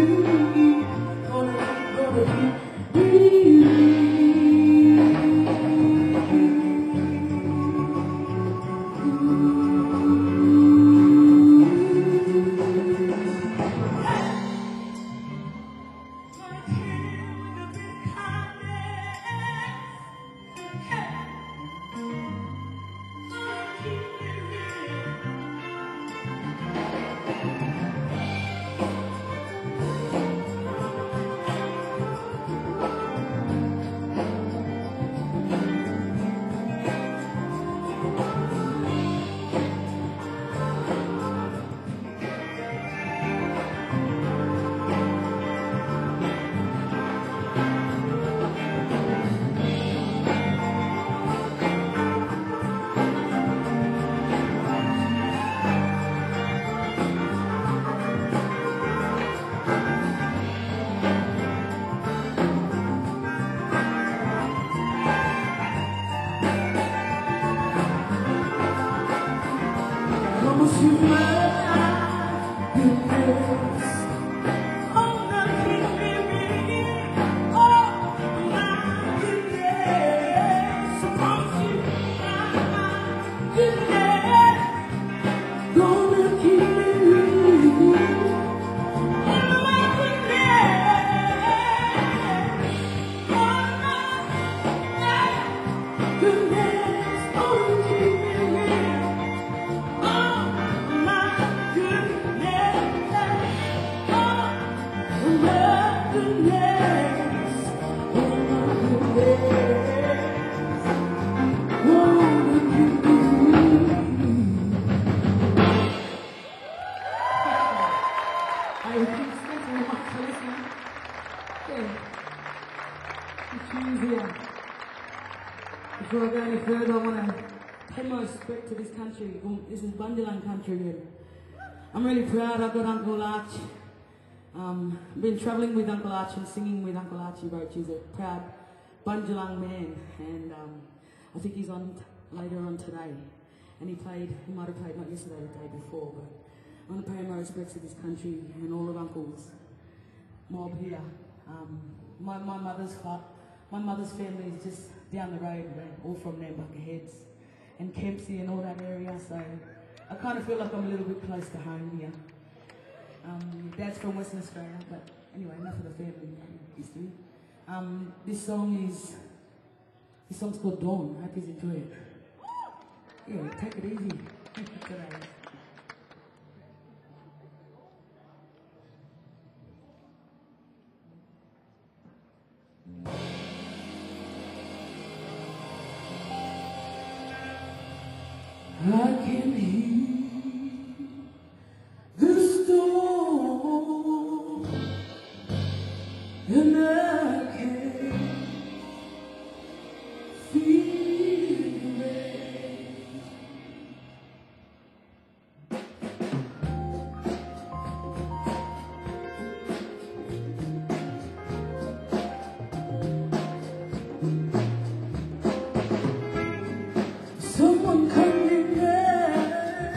Before I go any further, I want to pay my respect to this country. This is Bundalang country here. I'm really proud. I've got Uncle Arch. Been travelling with Uncle Arch and singing with Uncle Archie Roach. He's a proud Bundalang man, and I think he's on later on today. And he might have played not yesterday, the day before, but I want to pay my respects to this country and all of Uncle's mob here. My mother's family is just down the road. We're all from Nambucca Heads and Kempsey and all that area, so I kind of feel like I'm a little bit close to home here. Dad's from Western Australia, but anyway, enough of the family history. This song's called Dawn. I hope you enjoy it. Yeah, take it easy today. I can hear the storm, and I can feel the rain. Someone come in there.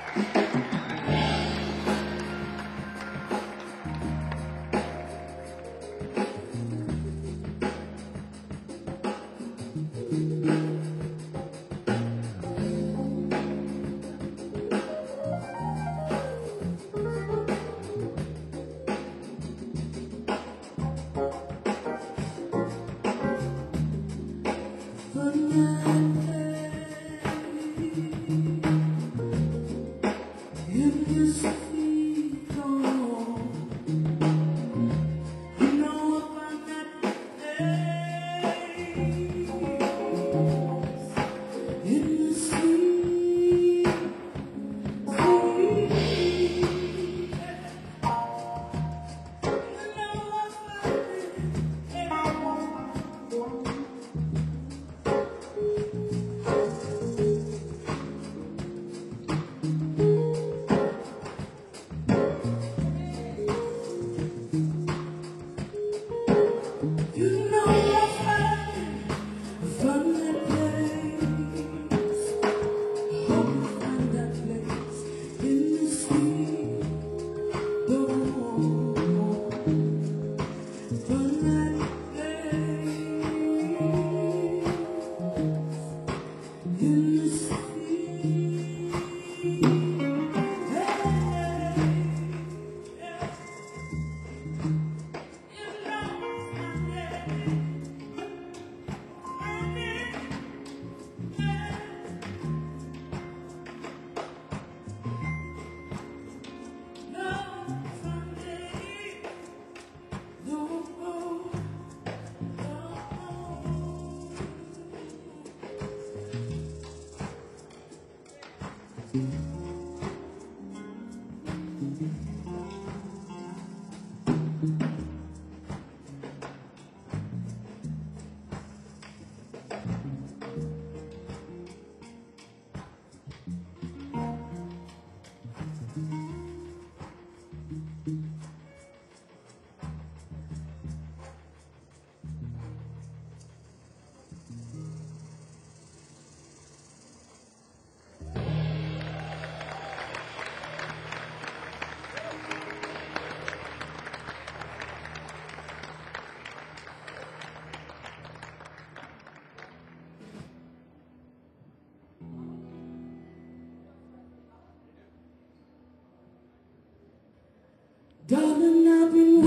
Darling, I've been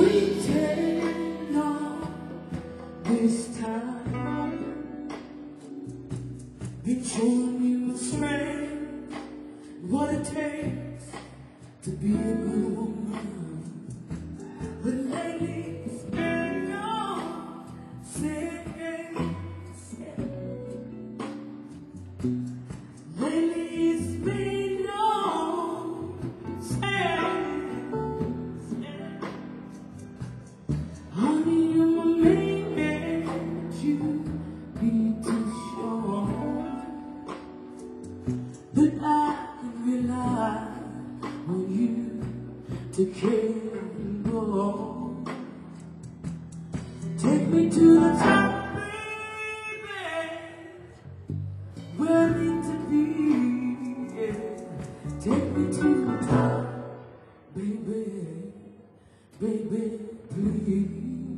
waiting all this time. Been showing you the strength, what it takes to be a good woman. But lately it's been all saying. Lately it's been all saying. Honey, you're my main man, but you need to show that I can rely on you to care and go. Take me to the top, baby, where I need to be. Yeah. Take me to the top, baby, baby, please.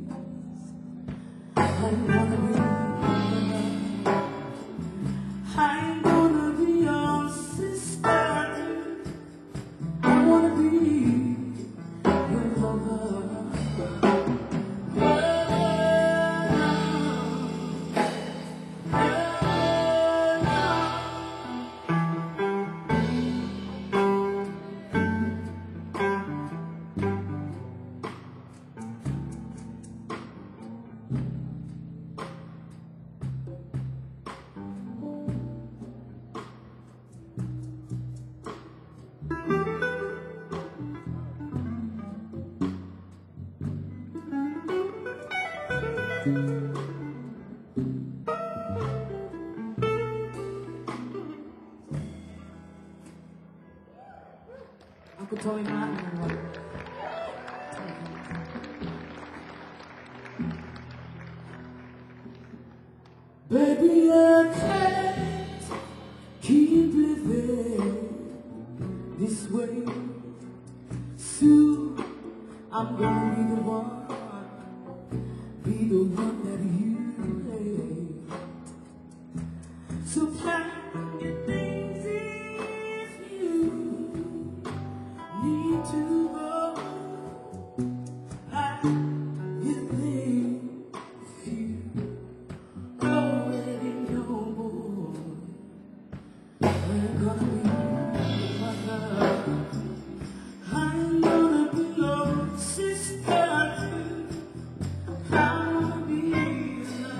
I'm gonna be your sister. I wanna be your lover. Uncle Tony Martin. Baby, I can't keep living this way. Soon I'm gonna be the one that you hate. So plan your things if you need to go. Pack your things if you already know. I'm gonna be your mother. I'm gonna be your sister too. I'm gonna be your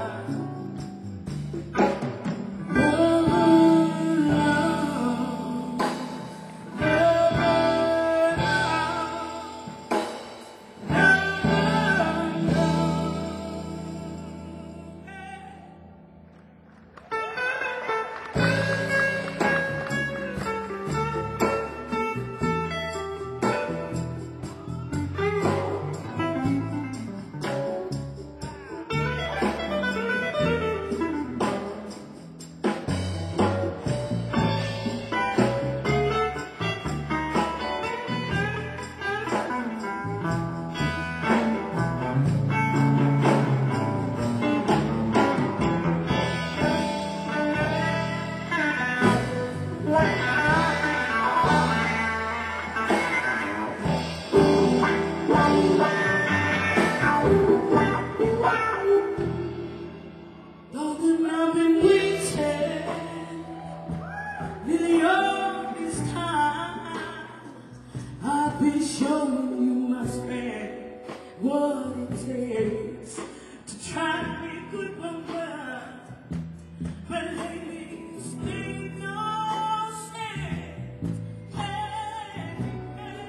Darling, I've been waiting nearly all this time. I've been showing you my strength, what it takes to try to be a good woman. But lately it's been no sense. Hey, hey.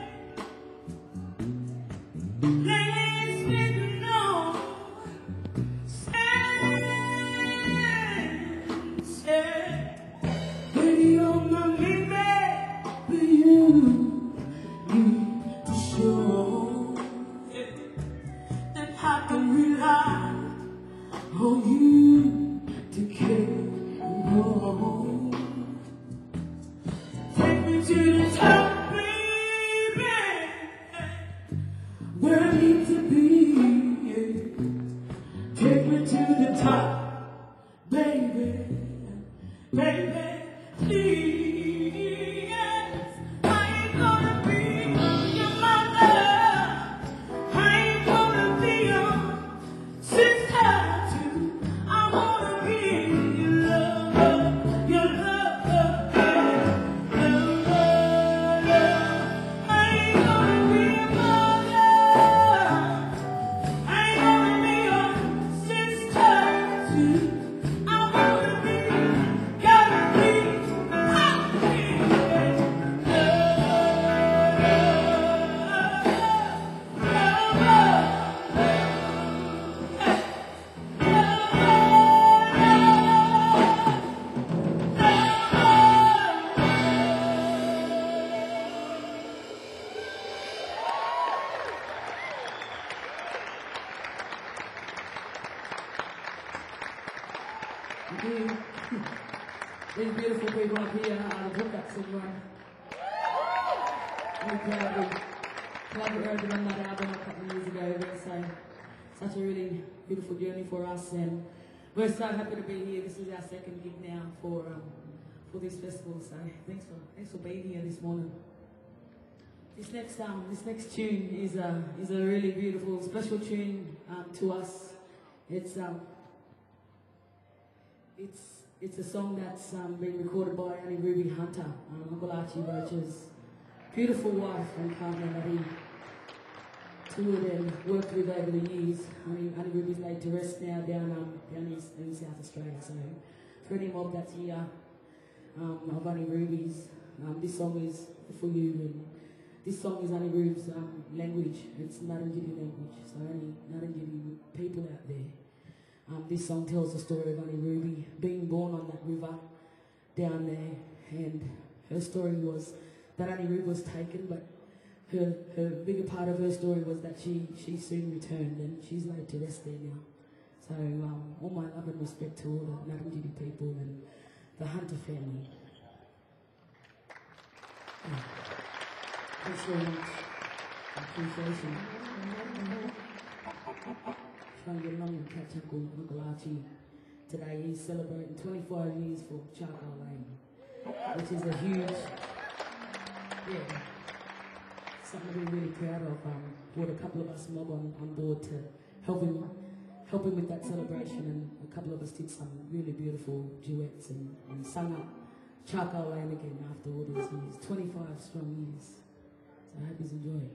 Lately it's been no baby, you're my baby, but you need to show that I can rely on you to carry on. Take me to the top, baby, where I need to be. Take me to the top, baby, baby, please. I ain't gonna be your mother. I ain't gonna be your sister too. I wanna be your lover, your lover, lover. I ain't gonna be your mother. I ain't gonna be your sister too. I wanna be, gotta be, happy. These beautiful people up here out of Hookup Syndrome. Really proudly heard them on that album a couple of years ago. So such a really beautiful journey for us, and we're so happy to be here. This is our second gig now for this festival. So thanks for being here this morning. This next tune is a really beautiful, special tune to us. It's a song that's been recorded by Annie Ruby Hunter, Uncle Archie Roach's beautiful wife and partner that he toured and worked with over the years. Annie Ruby's laid to rest now down in South Australia. So for any mob that's here of Annie Ruby's, this song is for you, and this song is Annie Ruby's language. It's Ngarrindjeri language, so any Ngarrindjeri people out there. This song tells the story of Annie Ruby being born on that river down there, and her story was that Annie Ruby was taken, but her bigger part of her story was that she soon returned, and she's laid to rest there now. So all my love and respect to all the Ngarrindjeri people and the Hunter family. Yeah. very much. Appreciation. Trying to get along and catch up with Uncle Archie. Today he's celebrating 25 years for Charcoal Lane, which is a huge, something to be really proud of. Brought a couple of us mob on board to help him with that celebration, and a couple of us did some really beautiful duets and sung up Charcoal Lane again after all these years, 25 strong years. So I hope he's enjoying.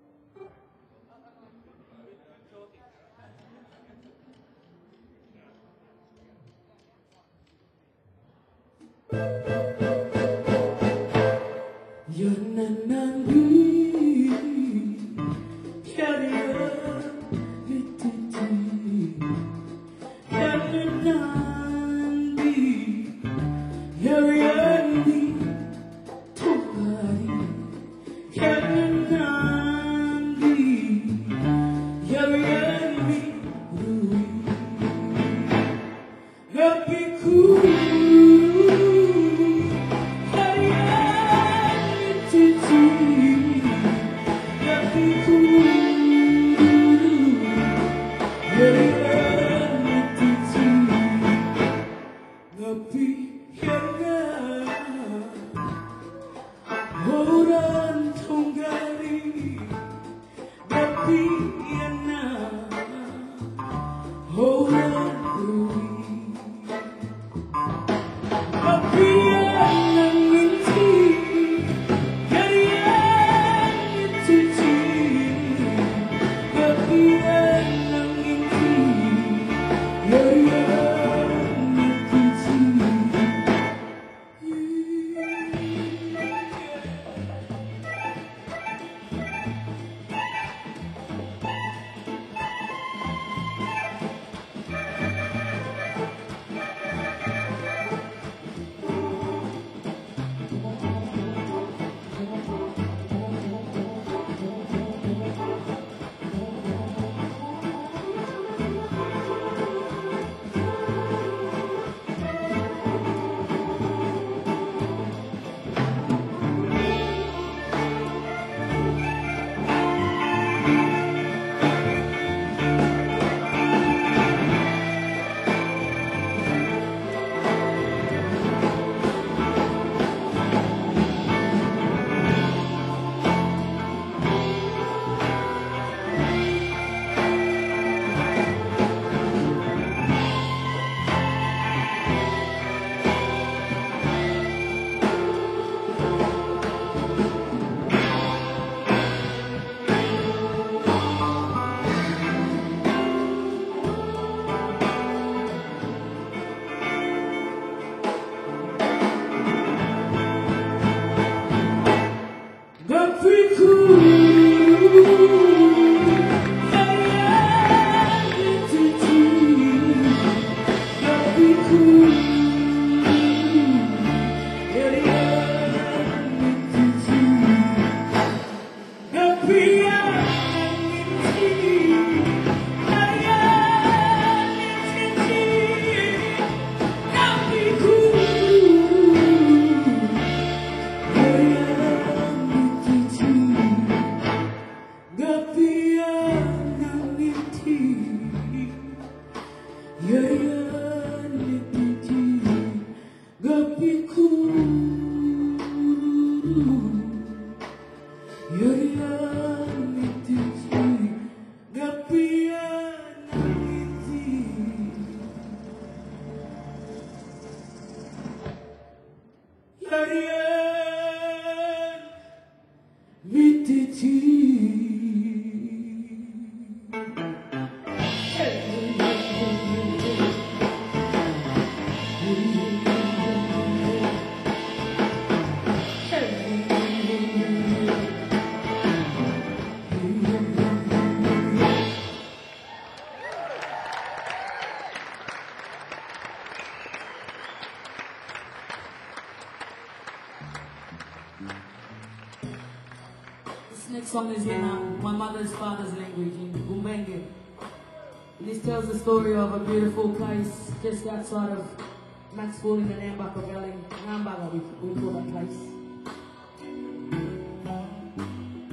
Next song is in my mother's father's language, in Gumbenge. This tells the story of a beautiful place just outside of Maxwell in the Nambucca Valley. Nambucca, we call that place.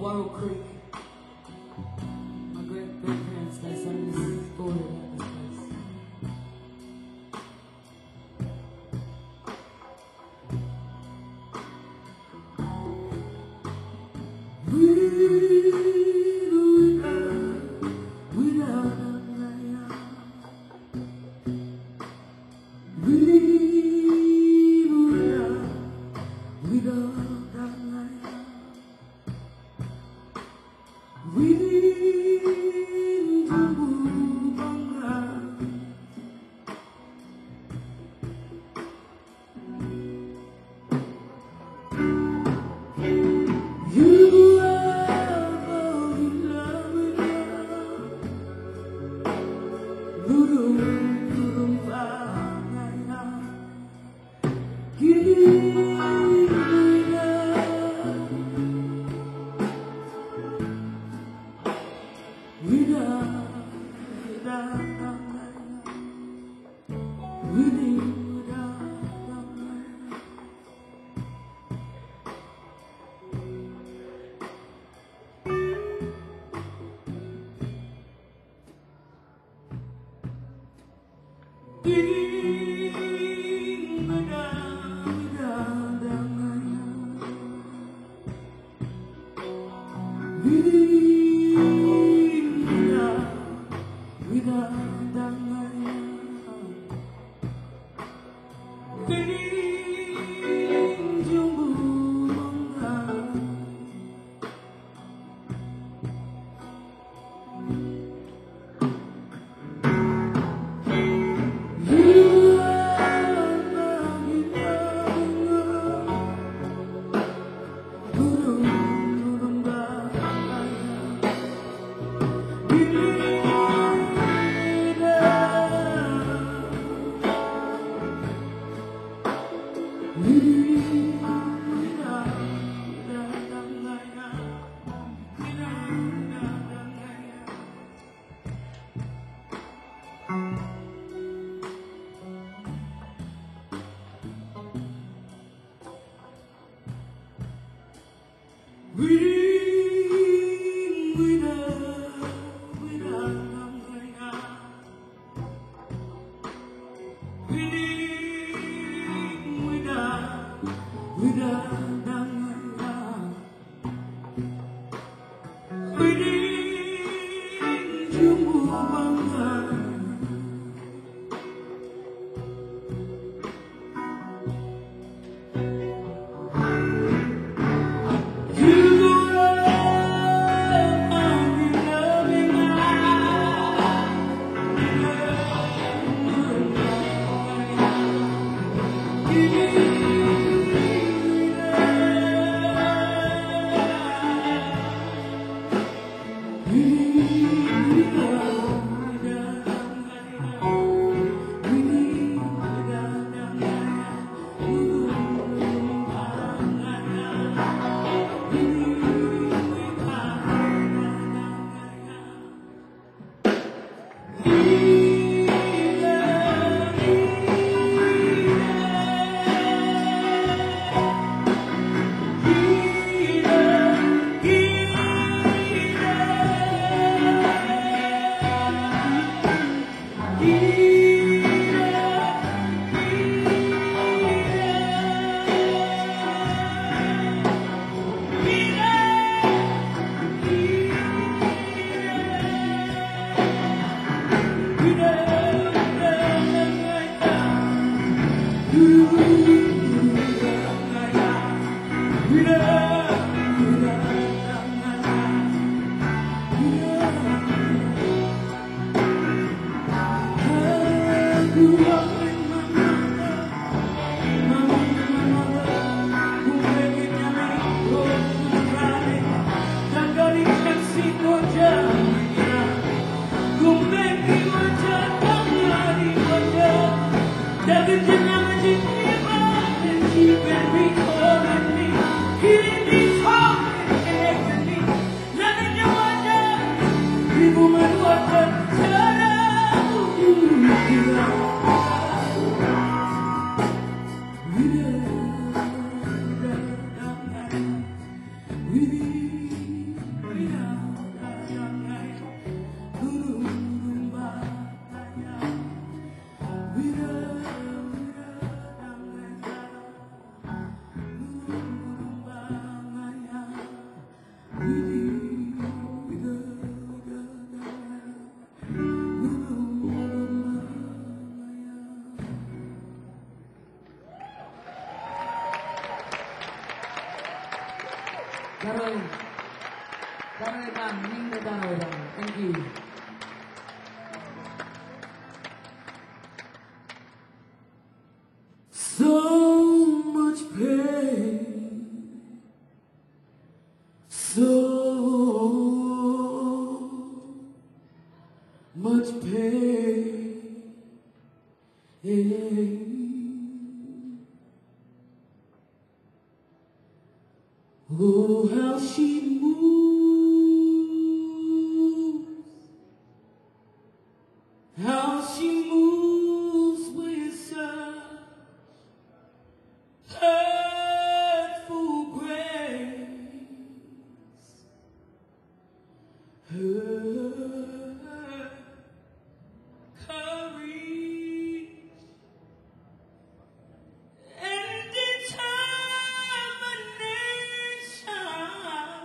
Warrow Creek. My great-grandparents, they sang this story about this place. Daroy. Daroy kan, ning na daroy lang. Thank you. So much pain, so much pain. Oh, how she moves, how she moves with such hurtful grace. Her courage and determination.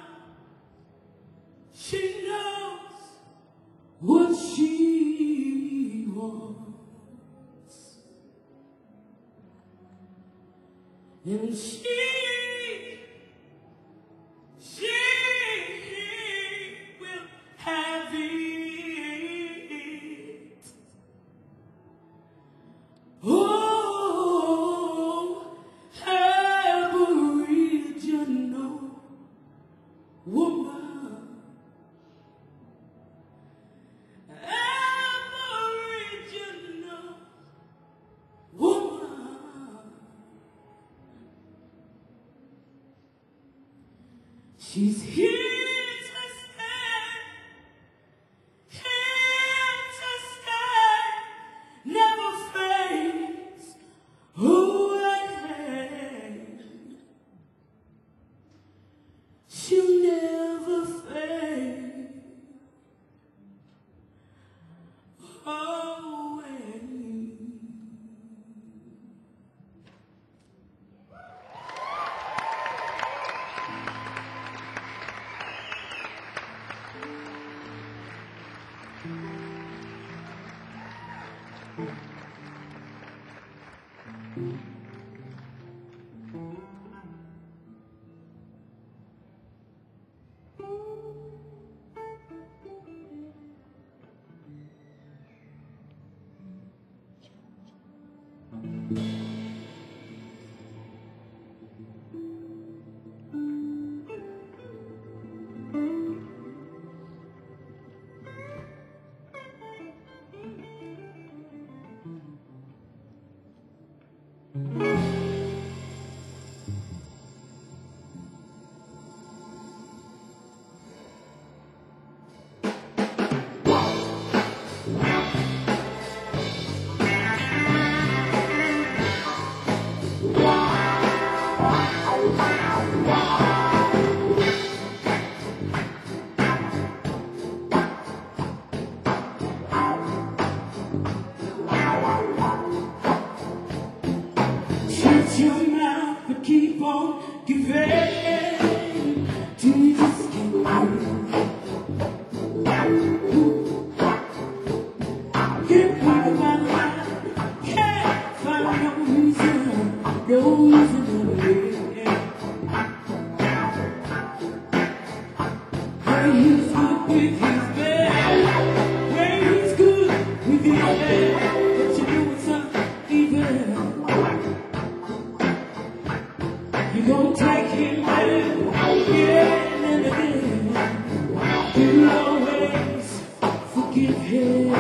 She knows what she wants, and she will have it. Oh, Aboriginal woman, Aboriginal woman. She's here to stay, never fades away. She'll never fade away. Shut your mouth but keep on giving. Jesus can get out of my life. Can't find no reason to live. When he's good with his bed, when he's good with his bed, but you know it's uneven. You gon' take him in again and again. You always forgive him.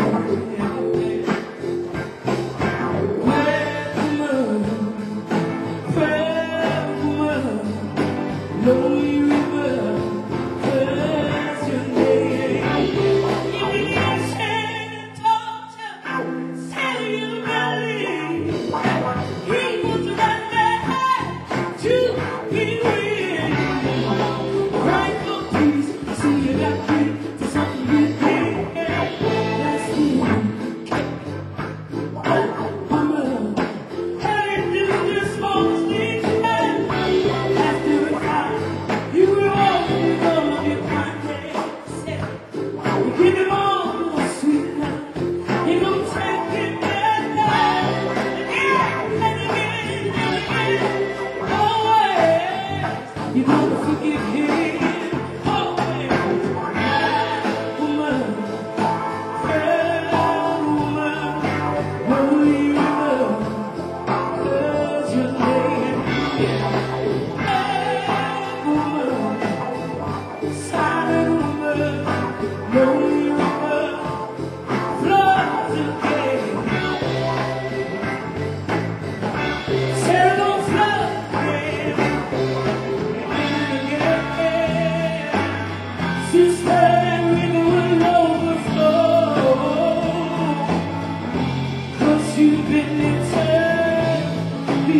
Lonely river, where's your name? Even if I told you, tell you about it. He was right there to be with.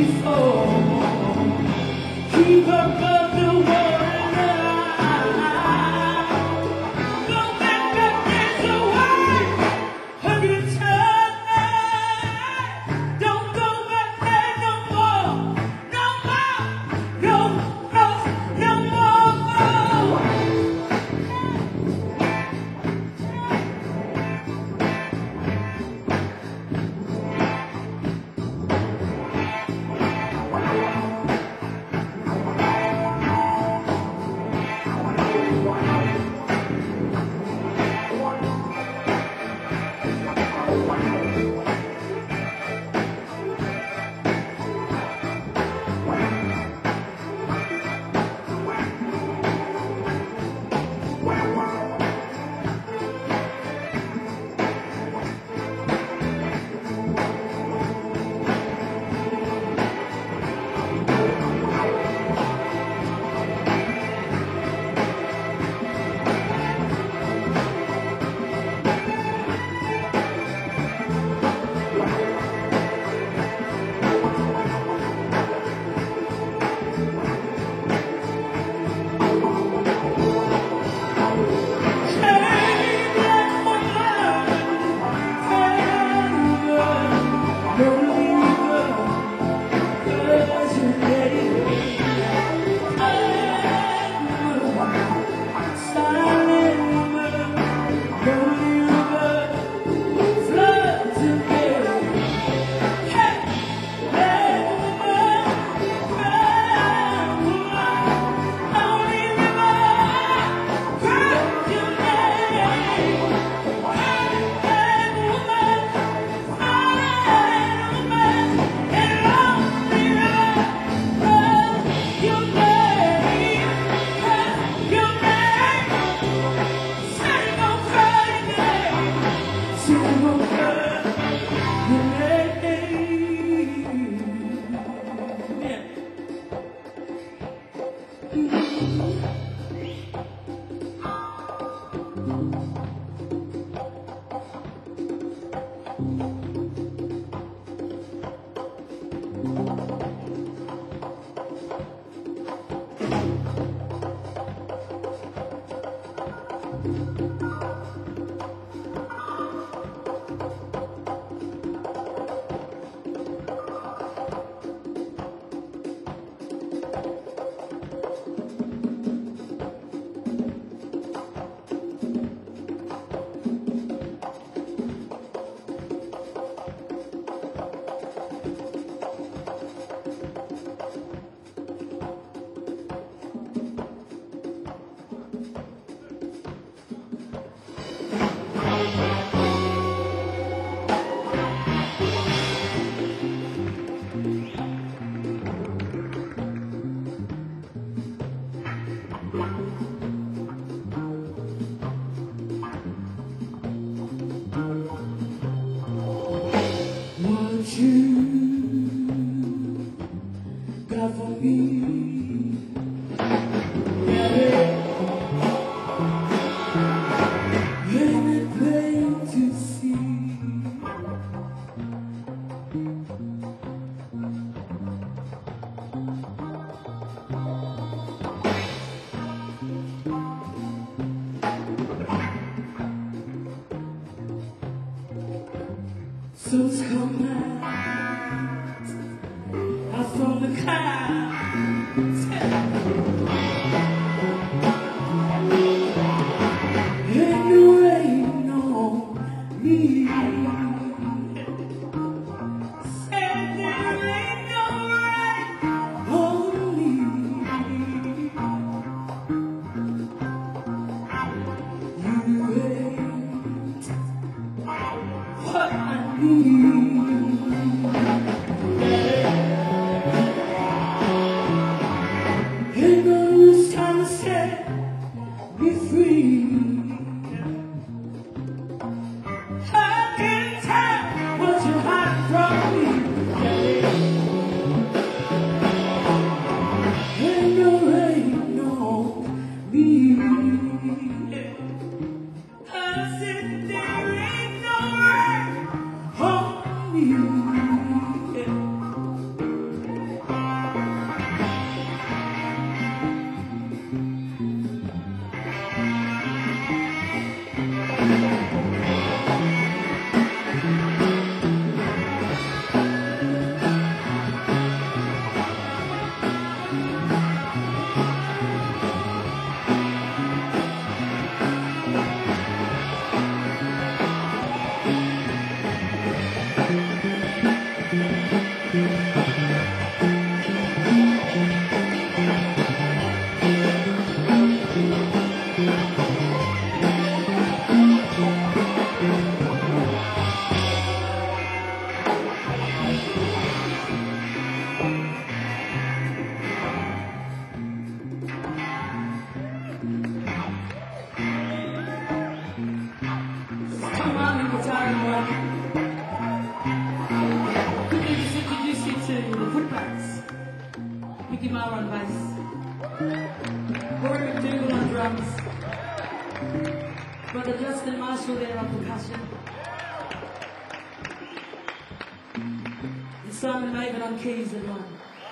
Ain't no Mickey Mara on bass, Corey McDougal on drums, Brother Justin Marshall there on percussion, and Simon Maven on keys and one.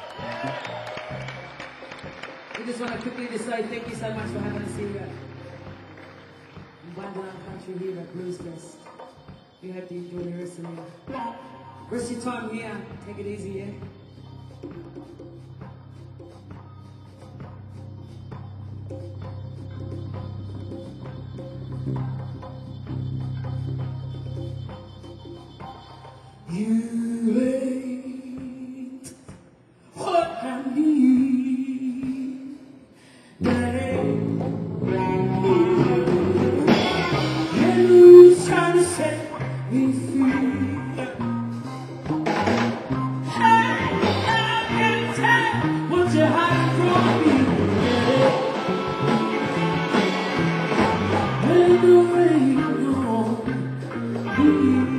We just want to quickly just say thank you so much for having us here in Wonderland Country here at Blues Fest. We hope you enjoy the rest of your time here. Take it easy, yeah? You ain't what I need, babe. And who's trying to set me free? Hey, I can tell what you're hiding from me, babe. And the rain on me.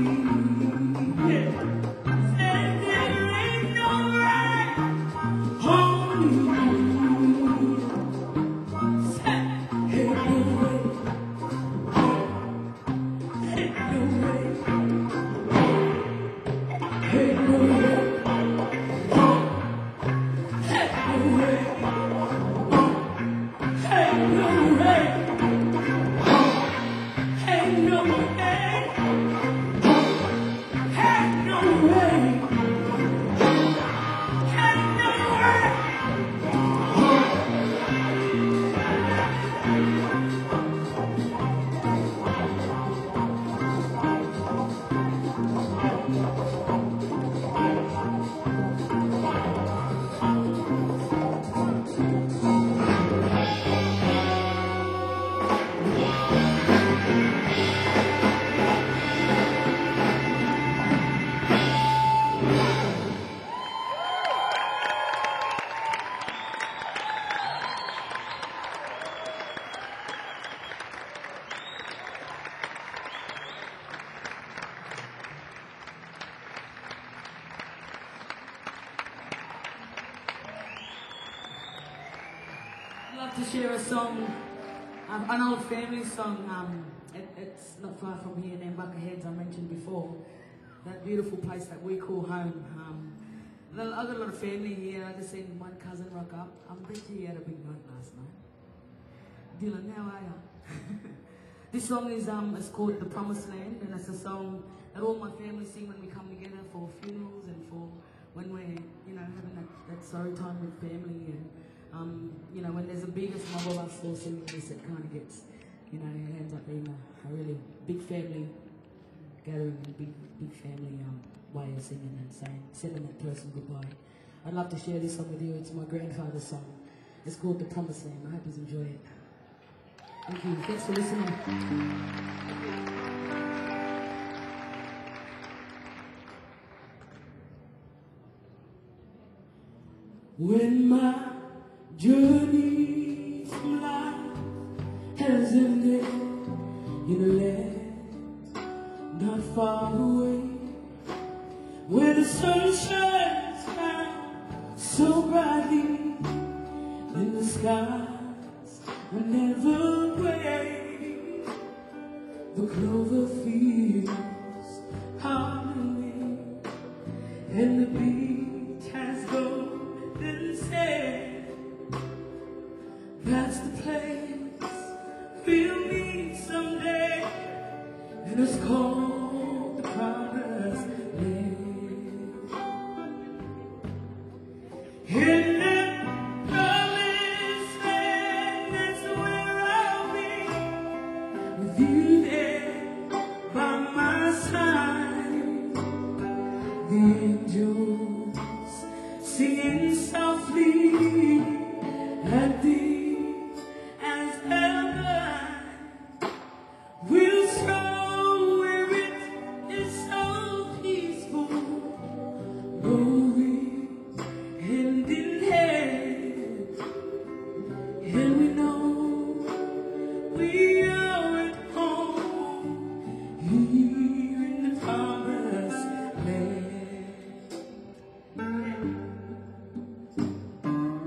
I'd love to share a song, an old family song. It's not far from here, named Buckerheads, I mentioned before. That beautiful place that we call home. I've got a lot of family here. I just seen one cousin rock up. I bet you had a big night last night. Dylan, how are you? This song is it's called The Promised Land, and it's a song that all my family sing when we come together for funerals and for when we're, having that sorry time with family, and when there's a biggest mob of us all singing this, it kind of gets, it ends up being a really big family gathering and big family way of singing and sending that person goodbye. I'd love to share this song with you. It's my grandfather's song. It's called The Promised Land. I hope you enjoy it. Thank you. Thanks for listening. When my journey from life has ended in a land not far away, where the sun shines down so brightly and the skies are never gray, the clover fields are blooming and the beach has golden sand. That's the place we'll meet someday, and it's called the Promised Land. In that promised land, that's where I'll be, with you there by my side. The angels singing softly at the we'll stroll where it is so peaceful, going hand in hand, and we know we are at home here in the Promised Land.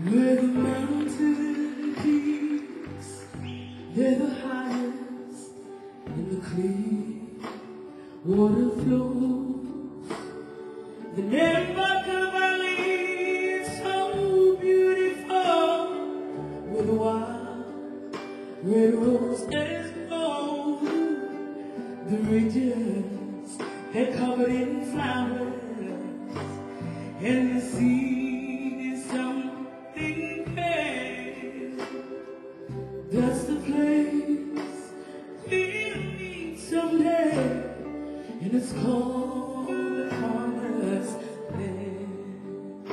Where the mountain peaks, they're the highest, and the clear water flows. The Nebuchadnezzar Valley is so beautiful, with wild red roses blow. The ridges, they're covered in flowers, and the sea is something pale. That's the place we'll meet someday, and it's called the Promised Land.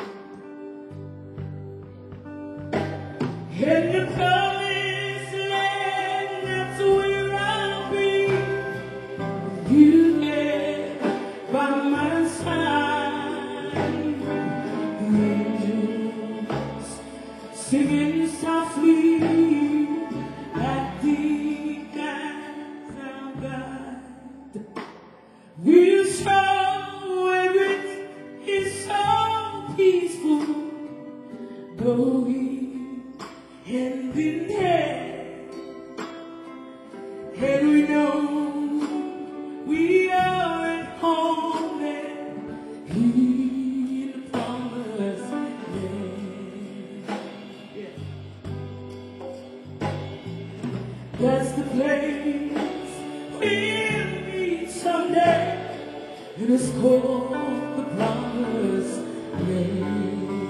In the Promised Land, that's where I'll be. You there by my side, the angels singing softly at the as our guide. We'll show where it is so peaceful, going hand in hand, and we know we are at home and in the Promised Land. Yeah. That's the place we'll meet someday, and it's called the Promised Land.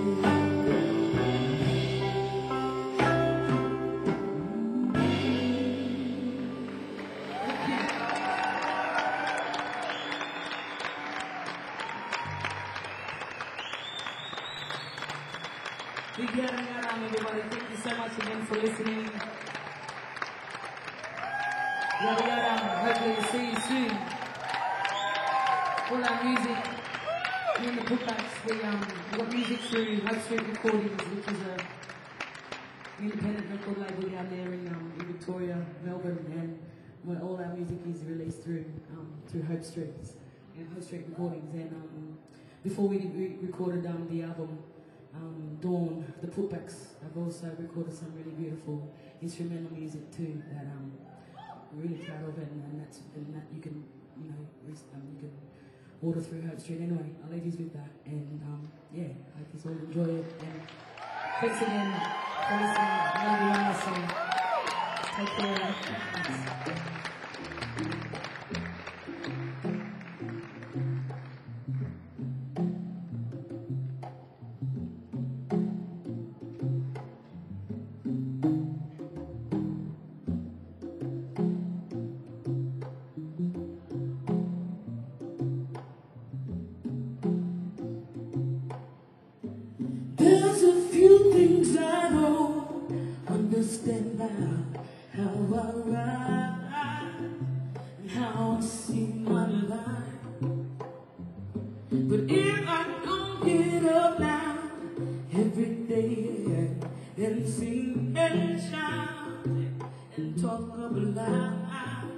Big yaram, everybody. Thank you so much again for listening. Yaram, hopefully to see you soon. All our music, me and the Putbacks, we got music through Hope Street Recordings, which is an independent record label down there in Victoria, Melbourne, and where all our music is released through Hope Street Recordings. And before we recorded the album Dawn, the Putbacks, I've also recorded some really beautiful instrumental music too that we're really proud of, and that you can you can order through Hope Street. Anyway, I'll leave you with that, and yeah, I hope you all enjoy it. And thanks again for listening. I love you all, so take care. There's a few things I don't understand about how I ride and how I see my life. But if I don't get up now every day and sing and shout and talk up loud,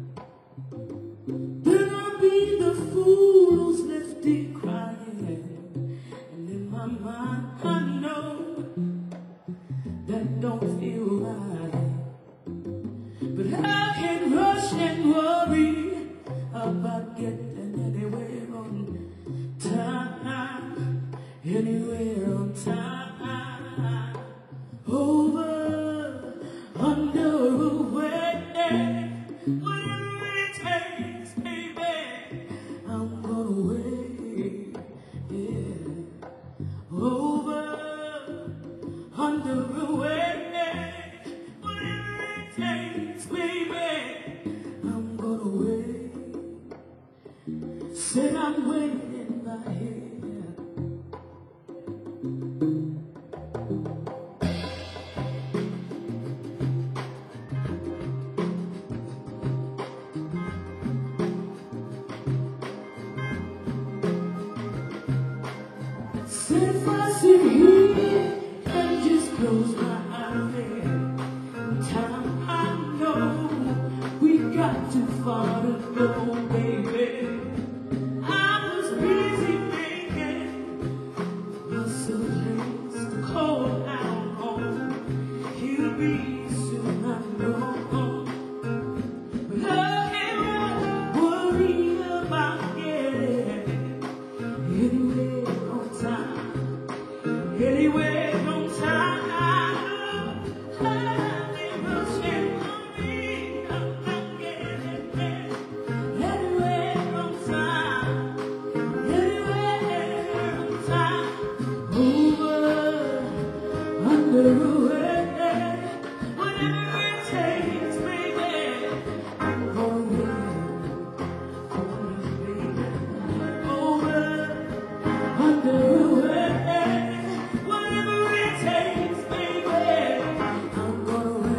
then I'll be the fool who's left it crying. And in my mind I know that don't feel right, but I can rush and worry about getting anywhere on time, anywhere on time, over, under, away, whatever it takes, baby, I'm gonna wait, yeah. Over, under, away, whatever it takes, baby, I'm gonna wait. Said I'm waiting in my head. Said if I sit here and just close my eyes, time I know we got too far to go, baby. I was busy making us a place to call out. Anywhere from time, they will send me. I'm not getting there. Anywhere from time, anywhere from time, over, under, whatever it takes, baby. I'm gonna over, under, whatever it takes, baby. I'm gonna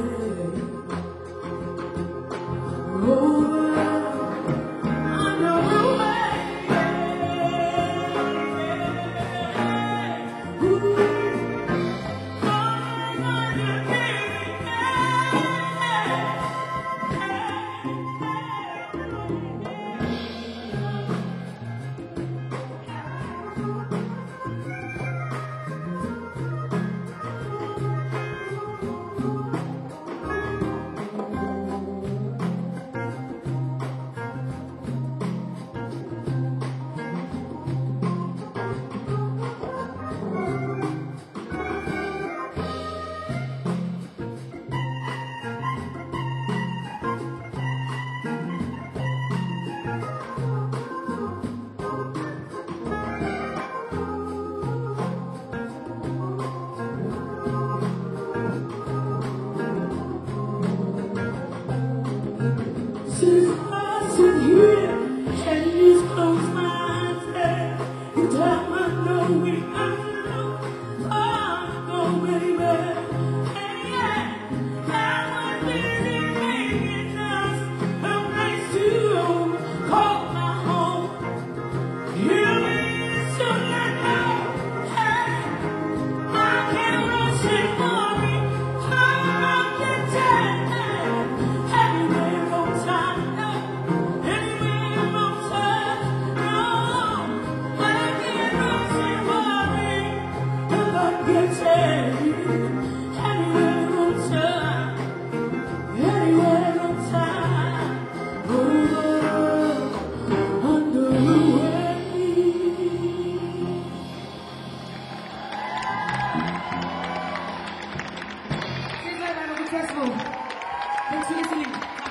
over, under, since I sit here and just close my eyes, you time I know we are go, baby. Hey, yeah, that was busy making us a place to call my home. Hear me, so let go. Hey, I can't rush it for me. I'm getting anywhere on time, anywhere on time, no. I can't rush it for me. I'm getting anywhere on time, anywhere on time, over, under, away. Thanks for listening.